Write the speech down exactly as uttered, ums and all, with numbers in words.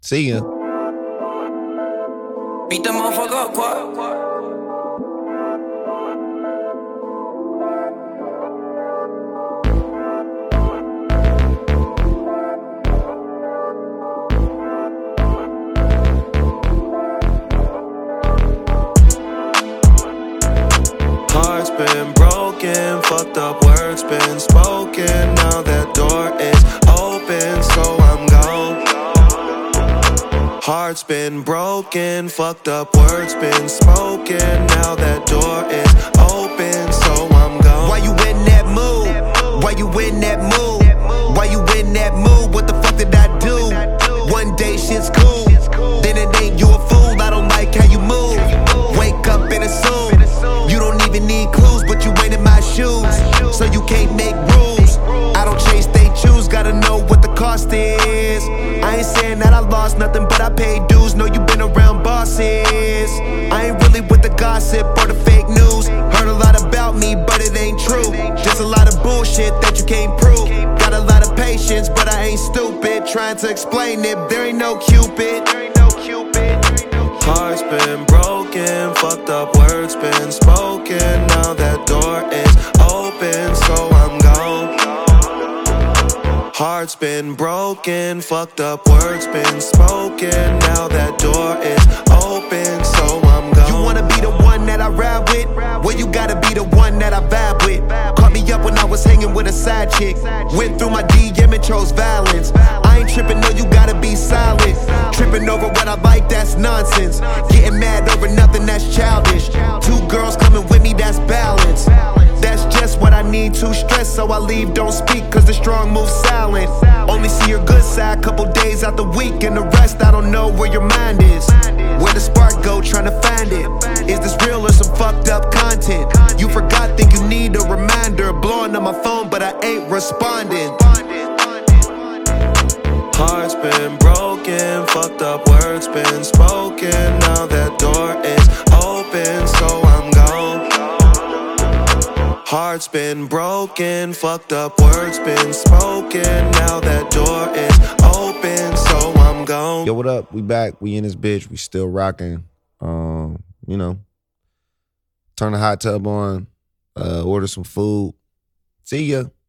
See ya. Beat that motherfucker up, Quad. Heart's been broken, fucked up words been spoken. Now that door is open, so I'm gone. Heart's been broken, fucked up words been spoken. Now that door is open, so I'm gone. Why you in that mood? Why you in that mood? Why you in that mood? What the fuck did I do? One day shit's cool, then it ain't, you a fool. I don't like how you move. Wake up and assume you don't even need clues, but you ain't in my shoes, so you can't make rules. I don't chase, they choose. Gotta know what the cost is. I ain't saying that I lost nothing, but I paid dues. Know you been around bosses. I ain't really with the gossip or the fake news. Heard a lot about me, but it ain't true. Just a lot of bullshit that you can't prove. Got a lot of patience, but I ain't stupid. Trying to explain it, there ain't no Cupid. Heart's been broken, fucked up words been spoken. Now that door is open, so I'm gone. Heart's been broken, fucked up words been spoken. Now that door is open, so I'm gone. You wanna be the one that I ride with? Well, you gotta be the one that I vibe with. Caught me up when I was hanging with a side chick. Went through my D M and chose violence. I ain't tripping, no, you gotta be silent. Tripping over what I like, that's nonsense. Getting mad over nothing, that's childish. Two girls coming with me, that's balance. That's just what I need to stress, so I leave, don't speak, cause the strong move silent. Only see your good side couple days out the week, and the rest I don't know where your mind is. Where the spark go, trying to find it. Is this real or some fucked up content? You forgot, think you need a reminder. Blowing up my phone, but I ain't responding. Heart's been broken, fucked up words been spoken. Now that door is open, so I'm gone. Heart's been broken, fucked up words been spoken. Now that door is open, so I'm gone. Yo, what up? We back. We in this bitch. We still rocking. Um, you know, turn the hot tub on. Uh, order some food. See ya.